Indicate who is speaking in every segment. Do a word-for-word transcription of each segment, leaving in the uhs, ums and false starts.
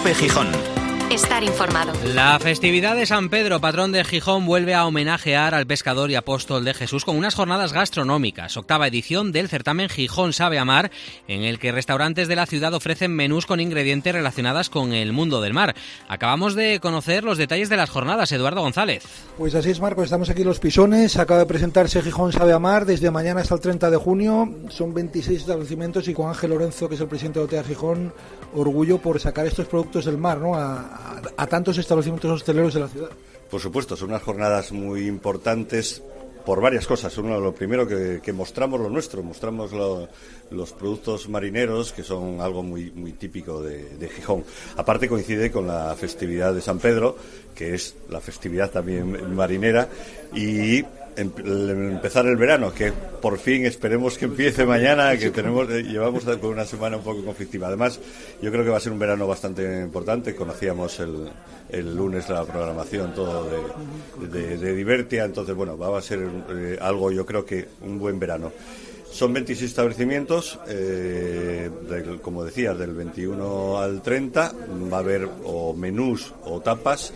Speaker 1: COPE Gijón.
Speaker 2: Estar informado.
Speaker 3: La festividad de San Pedro, patrón de Gijón, vuelve a homenajear al pescador y apóstol de Jesús con unas jornadas gastronómicas. Octava edición del certamen Gijón Sabe a Mar, en el que restaurantes de la ciudad ofrecen menús con ingredientes relacionados con el mundo del mar. Acabamos de conocer los detalles de las jornadas. Eduardo González.
Speaker 4: Pues así es, Marcos. Estamos aquí en Los Pisones. Acaba de presentarse Gijón Sabe a Mar desde mañana hasta el treinta de junio. Son veintiséis establecimientos y con Ángel Lorenzo, que es el presidente de O T A Gijón, orgullo por sacar estos productos del mar, ¿no? A, a, a tantos establecimientos hosteleros de la ciudad.
Speaker 5: Por supuesto, son unas jornadas muy importantes por varias cosas. Uno, lo primero, que, que mostramos lo nuestro, mostramos lo, los productos marineros, que son algo muy, muy típico de, de Gijón. Aparte, coincide con la festividad de San Pedro, que es la festividad también marinera, y empezar el verano, que por fin esperemos que empiece mañana, que tenemos llevamos con una semana un poco conflictiva. Además, yo creo que va a ser un verano bastante importante. Conocíamos el, el lunes la programación todo de, de, de Divertia, entonces bueno, va a ser eh, algo, yo creo que un buen verano. Son veintiséis establecimientos, eh, del, como decías, del veintiuno al treinta, va a haber o menús o tapas.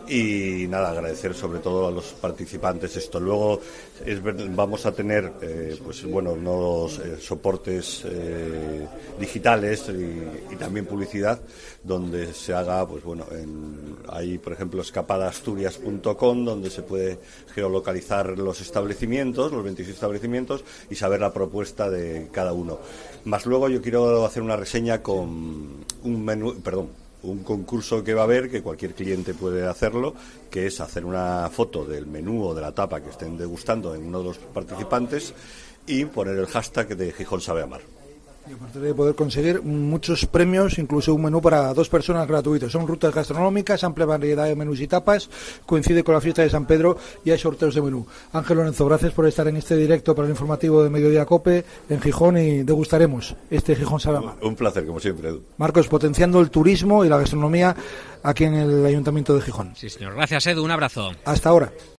Speaker 5: Y nada, agradecer sobre todo a los participantes esto. Luego es, vamos a tener eh, pues bueno, unos eh, soportes eh, digitales y, y también publicidad donde se haga, pues bueno, en, hay por ejemplo escapada asturias punto com, donde se puede geolocalizar los establecimientos, los veintiséis establecimientos, y saber la propuesta de cada uno. Más luego yo quiero hacer una reseña con un menú, perdón, un concurso que va a haber, que cualquier cliente puede hacerlo, que es hacer una foto del menú o de la tapa que estén degustando en uno de los participantes y poner el hashtag de Gijón Sabe a Mar.
Speaker 4: Y aparte de poder conseguir muchos premios, incluso un menú para dos personas gratuito. Son rutas gastronómicas, amplia variedad de menús y tapas, coincide con la fiesta de San Pedro y hay sorteos de menú. Ángel Lorenzo, gracias por estar en este directo para el informativo de Mediodía COPE en Gijón, y degustaremos este Gijón Sabe a Mar.
Speaker 5: Un placer, como siempre, Edu.
Speaker 4: Marcos, potenciando el turismo y la gastronomía aquí en el Ayuntamiento de Gijón.
Speaker 3: Sí, señor. Gracias, Edu. Un abrazo.
Speaker 4: Hasta ahora.